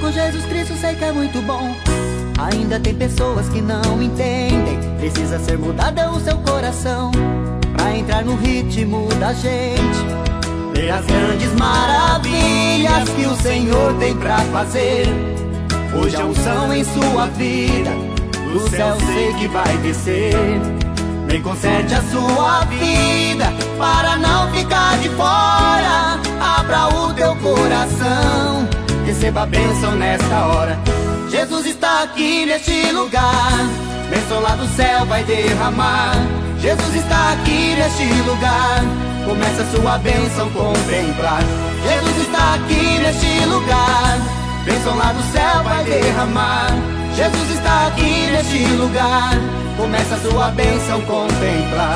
com Jesus Cristo, sei que é muito bom. Ainda tem pessoas que não entendem. Precisa ser mudada o seu coração pra entrar no ritmo da gente, ver as grandes maravilhas que o Senhor tem pra fazer. Hoje a unção em sua vida, do céu sei que vai descer. Vem, conserte a sua vida para não ficar de fora. Abra o teu coração, receba a bênção nesta hora. Jesus está aqui neste lugar, bênção lá do céu vai derramar. Jesus está aqui neste lugar, começa a sua bênção contemplar. Jesus está aqui neste lugar, bênção lá do céu vai derramar. Jesus está aqui neste lugar, começa a sua bênção contemplar.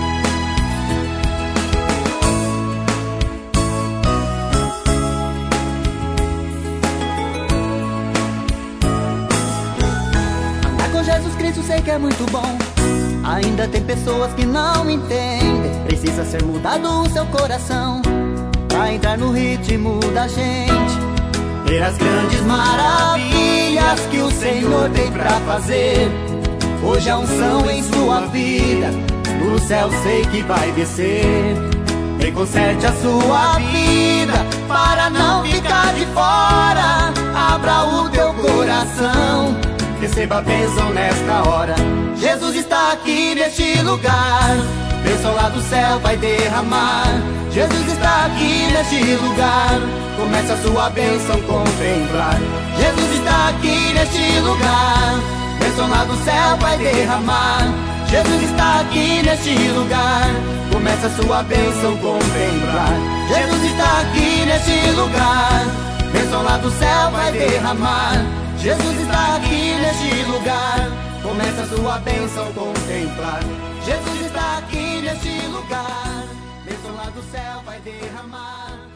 Andar com Jesus Cristo sei que é muito bom. Ainda tem pessoas que não entendem. Precisa ser mudado o seu coração pra entrar no ritmo da gente, ver as grandes maravilhas que o Senhor tem pra fazer. Hoje a unção em sua vida, do céu sei que vai descer. Vem, conserte a sua vida para não ficar de fora. Abra o teu coração, receba a bênção nesta hora. Jesus está aqui neste lugar, bênção lá do céu vai derramar. Jesus está aqui neste lugar, começa a sua bênção contemplar. Jesus está aqui neste lugar, bênção lá do céu vai derramar. Jesus está aqui neste lugar, começa a sua bênção contemplar. Jesus está aqui neste lugar, bênção lá do céu vai derramar. Jesus está aqui neste lugar, começa a sua bênção contemplar. Jesus está aqui neste lugar, bênção lá do céu vai derramar.